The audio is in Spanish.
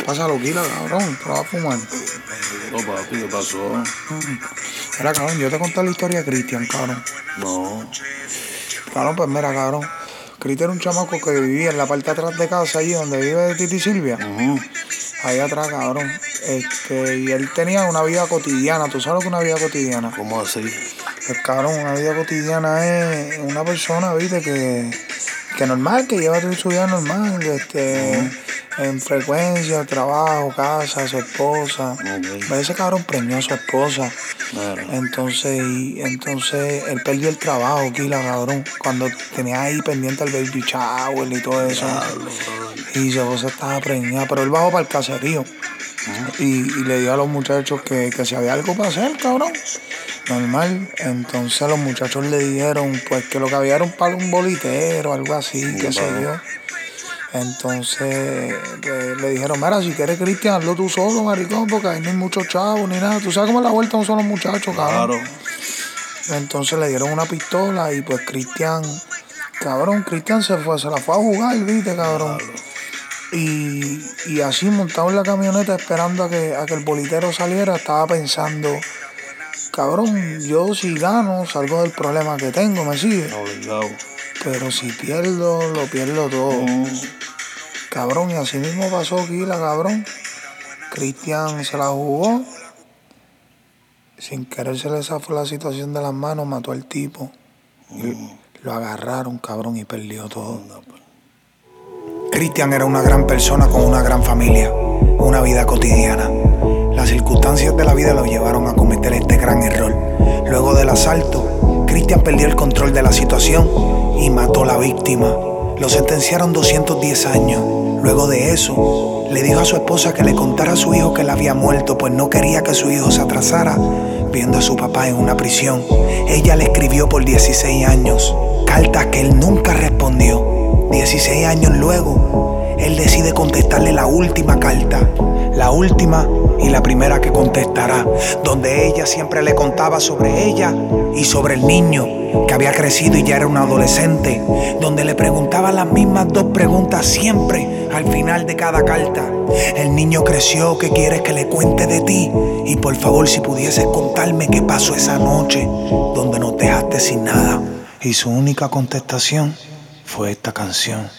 pasa loquila, cabrón. Te lo vas a fumar. No, papi, ¿qué pasó? Mira, cabrón, yo te conté la historia de Cristian, cabrón. No. Cabrón, pues mira, cabrón. Cristian era un chamaco que vivía en la parte de atrás de casa, allí donde vive Titi Silvia. Ahí atrás, cabrón. Y él tenía una vida cotidiana. ¿Tú sabes lo que es una vida cotidiana? ¿Cómo así? Pues cabrón, una vida cotidiana es una persona, viste, que normal, que lleva su vida normal, en frecuencia, trabajo, casa, su esposa. A veces cabrón preñó a su esposa. Claro. Entonces él perdió el trabajo, Kila, cabrón, cuando tenía ahí pendiente el baby shower y todo eso. Y su esposa estaba preñada, pero él bajó para el caserío. Y le dio a los muchachos que si había algo para hacer, cabrón. Normal. Entonces los muchachos le dijeron pues que lo que había era un bolitero, algo así, qué sé yo. Entonces le dijeron, mira, si quieres Cristian, hazlo tú solo, maricón, porque ahí no hay muchos chavos ni nada. Tú sabes cómo la vuelta no son los muchachos, cabrón. Claro. Entonces le dieron una pistola y pues Cristian se la fue a jugar, viste, cabrón. Y así montado en la camioneta esperando a que el bolitero saliera, estaba pensando, cabrón, yo si gano salgo del problema que tengo, ¿me sigue? Obligado. Pero si pierdo, lo pierdo todo. Cabrón, y así mismo pasó Kila, cabrón. Cristian se la jugó. Sin querer se le zafó la situación de las manos, mató al tipo. Lo agarraron, cabrón, y perdió todo. Cristian era una gran persona con una gran familia, una vida cotidiana. Las circunstancias de la vida lo llevaron a cometer este gran error. Luego del asalto, Cristian perdió el control de la situación y mató a la víctima. Lo sentenciaron 210 años. Luego de eso, le dijo a su esposa que le contara a su hijo que él había muerto, pues no quería que su hijo se atrasara viendo a su papá en una prisión. Ella le escribió por 16 años, cartas que él nunca respondió. 16 años luego, él decide contestarle la última carta, la última y la primera que contestará, donde ella siempre le contaba sobre ella y sobre el niño que había crecido y ya era un adolescente, donde le preguntaba las mismas dos preguntas siempre al final de cada carta. El niño creció, ¿qué quieres que le cuente de ti? Y por favor, si pudieses contarme qué pasó esa noche donde nos dejaste sin nada. Y su única contestación fue esta canción.